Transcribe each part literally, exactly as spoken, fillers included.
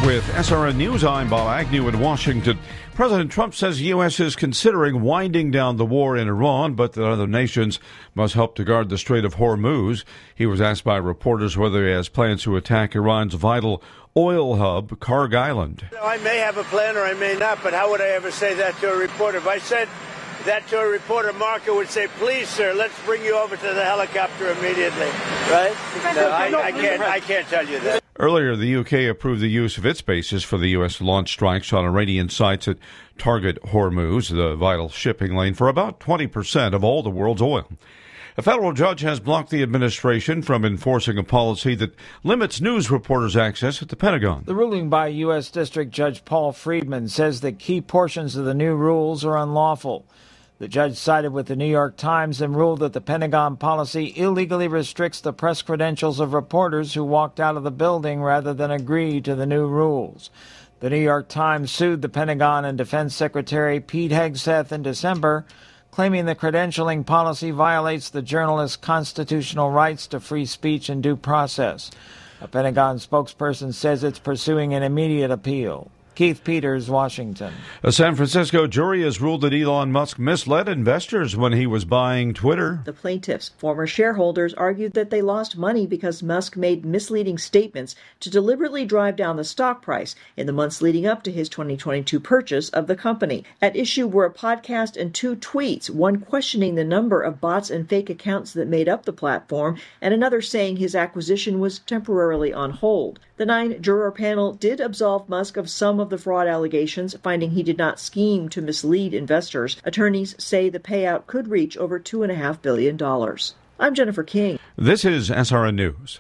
With S R N News, I'm Bob Agnew in Washington. President Trump says the U S is considering winding down the war in Iran, but that other nations must help to guard the Strait of Hormuz. He was asked by reporters whether he has plans to attack Iran's vital oil hub, Karg Island. I may have a plan or I may not, but how would I ever say that to a reporter? If I said that to a reporter, Marco would say, please, sir, let's bring you over to the helicopter immediately, right? No, I, I can't, I can't tell you that. Earlier, the U K approved the use of its bases for the U S to launch strikes on Iranian sites that target Hormuz, the vital shipping lane for about twenty percent of all the world's oil. A federal judge has blocked the administration from enforcing a policy that limits news reporters' access at the Pentagon. The ruling by U S. District Judge Paul Friedman says that key portions of the new rules are unlawful. The judge sided with the New York Times and ruled that the Pentagon policy illegally restricts the press credentials of reporters who walked out of the building rather than agree to the new rules. The New York Times sued the Pentagon and Defense Secretary Pete Hegseth in December, claiming the credentialing policy violates the journalist's constitutional rights to free speech and due process. A Pentagon spokesperson says it's pursuing an immediate appeal. Keith Peters, Washington. A San Francisco jury has ruled that Elon Musk misled investors when he was buying Twitter. The plaintiffs, former shareholders, argued that they lost money because Musk made misleading statements to deliberately drive down the stock price in the months leading up to his twenty twenty-two purchase of the company. At issue were a podcast and two tweets, one questioning the number of bots and fake accounts that made up the platform, and another saying his acquisition was temporarily on hold. The nine-juror panel did absolve Musk of some of the fraud allegations, finding he did not scheme to mislead investors. Attorneys say the payout could reach over two point five billion dollars. I'm Jennifer King. This is S R N News.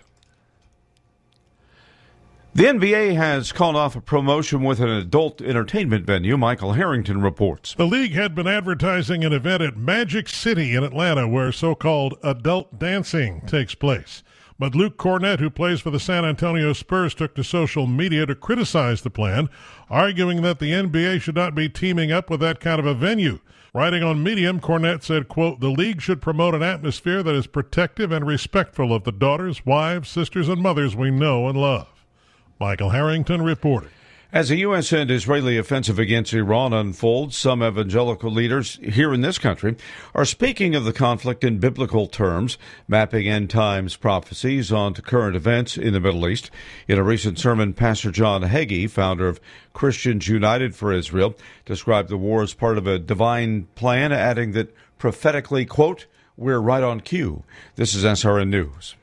The N B A has called off a promotion with an adult entertainment venue. Michael Harrington reports. The league had been advertising an event at Magic City in Atlanta where so-called adult dancing takes place. But Luke Cornett, who plays for the San Antonio Spurs, took to social media to criticize the plan, arguing that the N B A should not be teaming up with that kind of a venue. Writing on Medium, Cornett said, quote, the league should promote an atmosphere that is protective and respectful of the daughters, wives, sisters, and mothers we know and love. Michael Harrington reported. As the U S and Israeli offensive against Iran unfolds, some evangelical leaders here in this country are speaking of the conflict in biblical terms, mapping end times prophecies onto current events in the Middle East. In a recent sermon, Pastor John Hagee, founder of Christians United for Israel, described the war as part of a divine plan, adding that prophetically, quote, we're right on cue. This is S R N News.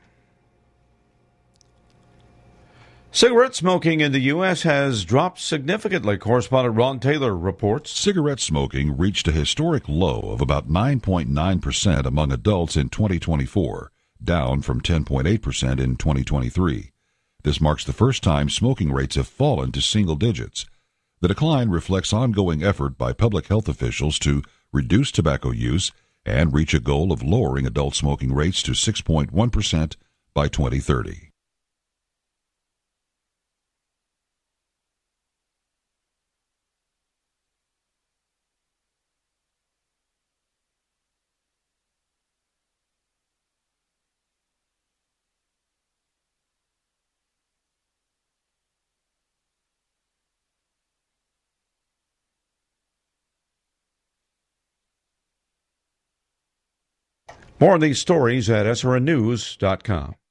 Cigarette smoking in the U S has dropped significantly. Correspondent Ron Taylor reports. Cigarette smoking reached a historic low of about nine point nine percent among adults in twenty twenty-four, down from ten point eight percent in twenty twenty-three. This marks the first time smoking rates have fallen to single digits. The decline reflects ongoing effort by public health officials to reduce tobacco use and reach a goal of lowering adult smoking rates to six point one percent by twenty thirty. More on these stories at S R N news dot com.